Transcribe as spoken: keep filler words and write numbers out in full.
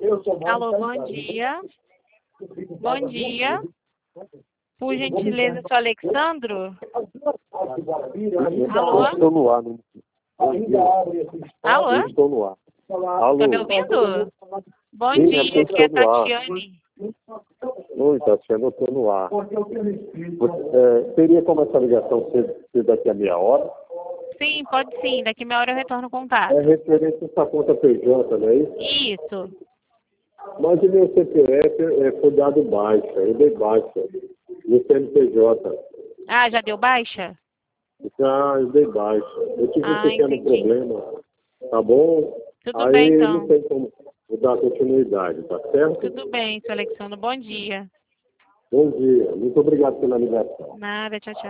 Alô, bom dia. Bom dia. Por gentileza, sou Alexandro? Alô? Eu estou no ar. Não... Alô? Eu estou no ar. Alô? Tá me ouvindo? Bom Sim, dia, é aqui é porque eu estou no ar. Tatiane. Oi, Tatiana, eu estou no ar. É, teria como essa ligação ser, ser daqui a meia hora? Sim, pode sim. Daqui meia hora eu retorno o contato. É referente a essa conta P J, não é isso? Isso. Mas o meu C P F é, foi dado baixa, eu dei baixa no C N P J. Ah, já deu baixa? Já, eu dei baixa. Eu tive um Ah, pequeno entendi. problema, tá bom? Tudo Aí bem, não então. tem como dar continuidade, tá certo? Tudo bem, seu Alexandre. Bom dia. Bom dia, muito obrigado pela ligação. Nada, tchau, tchau.